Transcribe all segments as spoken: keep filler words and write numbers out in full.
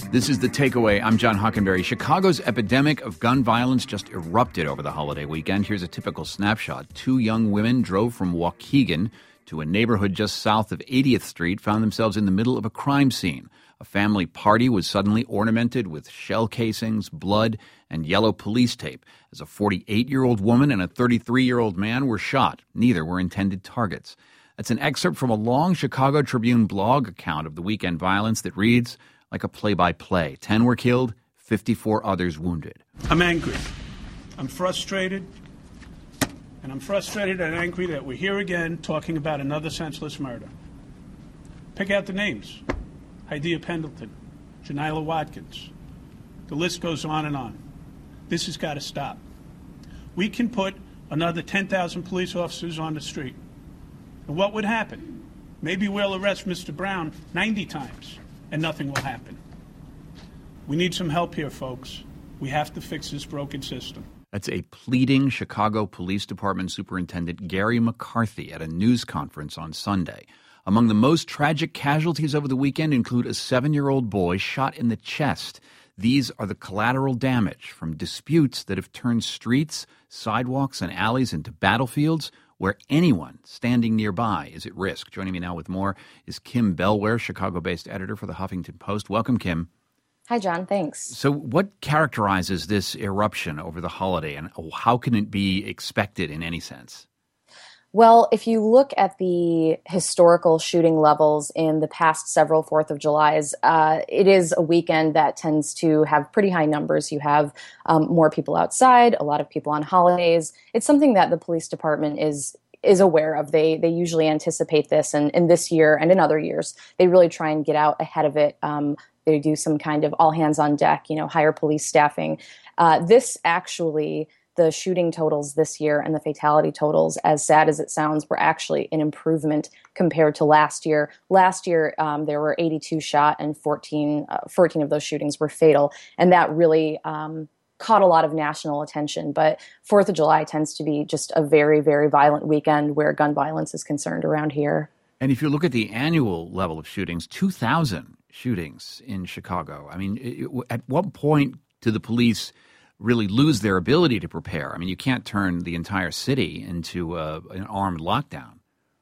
This is The Takeaway. I'm John Hockenberry. Chicago's epidemic of gun violence just erupted over the holiday weekend. Here's a typical snapshot. Two young women drove from Waukegan to a neighborhood just south of eightieth Street, found themselves in the middle of a crime scene. A family party was suddenly ornamented with shell casings, blood, and yellow police tape as a forty-eight-year-old woman and a thirty-three-year-old man were shot. Neither were intended targets. That's an excerpt from a long Chicago Tribune blog account of the weekend violence that reads like a play-by-play. Ten were killed, fifty-four others wounded. I'm angry. I'm frustrated. And I'm frustrated and angry that we're here again talking about another senseless murder. Pick out the names. Hydea Pendleton, Janila Watkins. The list goes on and on. This has got to stop. We can put another ten thousand police officers on the street. And what would happen? Maybe we'll arrest Mister Brown ninety times. And nothing will happen. We need some help here, folks. We have to fix this broken system. That's a pleading Chicago Police Department Superintendent Gary McCarthy at a news conference on Sunday. Among the most tragic casualties over the weekend include a seven-year-old boy shot in the chest. These are the collateral damage from disputes that have turned streets, sidewalks, and alleys into battlefields where anyone standing nearby is at risk. Joining me now with more is Kim Bellware, Chicago-based editor for the Huffington Post. Welcome, Kim. Hi, John. Thanks. So what characterizes this eruption over the holiday, and how can it be expected in any sense? Well, if you look at the historical shooting levels in the past several Fourth of Julys, uh, it is a weekend that tends to have pretty high numbers. You have um, more people outside, a lot of people on holidays. It's something that the police department is is aware of. They they usually anticipate this, and in this year and in other years, they really try and get out ahead of it. Um, they do some kind of all hands on deck, you know, higher police staffing. Uh, this actually... The shooting totals this year and the fatality totals, as sad as it sounds, were actually an improvement compared to last year. Last year, um, there were eighty-two shot and fourteen, uh, fourteen of those shootings were fatal. And that really um, caught a lot of national attention. But Fourth of July tends to be just a very, very violent weekend where gun violence is concerned around here. And if you look at the annual level of shootings, two thousand shootings in Chicago. I mean, it, at what point do the police really lose their ability to prepare? I mean, you can't turn the entire city into a, an armed lockdown.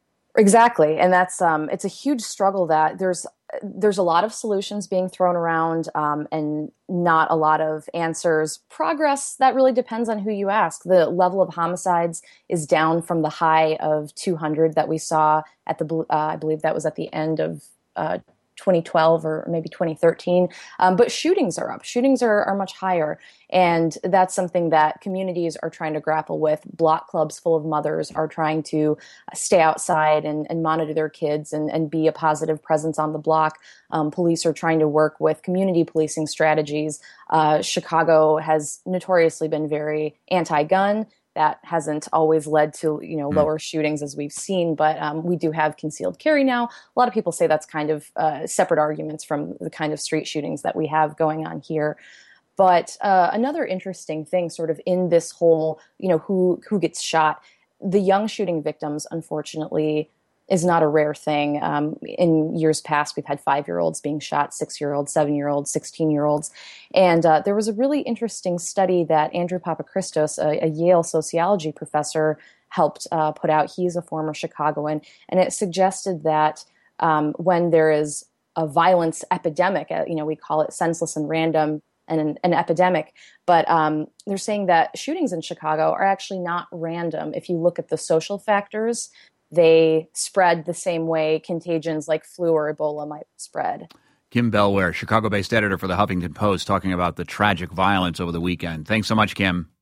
Exactly, and that's um, it's a huge struggle. That there's there's a lot of solutions being thrown around, um, and not a lot of answers. Progress, that really depends on who you ask. The level of homicides is down from the high of two hundred that we saw at the uh, I believe that was at the end of Uh, twenty twelve or maybe twenty thirteen, um, but shootings are up. Shootings are, are much higher, and that's something that communities are trying to grapple with. Block clubs full of mothers are trying to stay outside and, and monitor their kids and, and be a positive presence on the block. Um, police are trying to work with community policing strategies. Uh, Chicago has notoriously been very anti-gun. That hasn't always led to, you know, lower mm. shootings as we've seen, but um, we do have concealed carry now. A lot of people say that's kind of uh, separate arguments from the kind of street shootings that we have going on here. But uh, another interesting thing sort of in this whole, you know, who who gets shot, the young shooting victims, unfortunately, is not a rare thing. Um, in years past, we've had five-year-olds being shot, six-year-olds, seven-year-olds, sixteen-year-olds. And uh, there was a really interesting study that Andrew Papachristos, a, a Yale sociology professor, helped uh, put out. He's a former Chicagoan. And it suggested that um, when there is a violence epidemic, uh, you know, we call it senseless and random, and an, an epidemic, but um, they're saying that shootings in Chicago are actually not random. If you look at the social factors, they spread the same way contagions like flu or Ebola might spread. Kim Bellware, Chicago-based editor for the Huffington Post, talking about the tragic violence over the weekend. Thanks so much, Kim.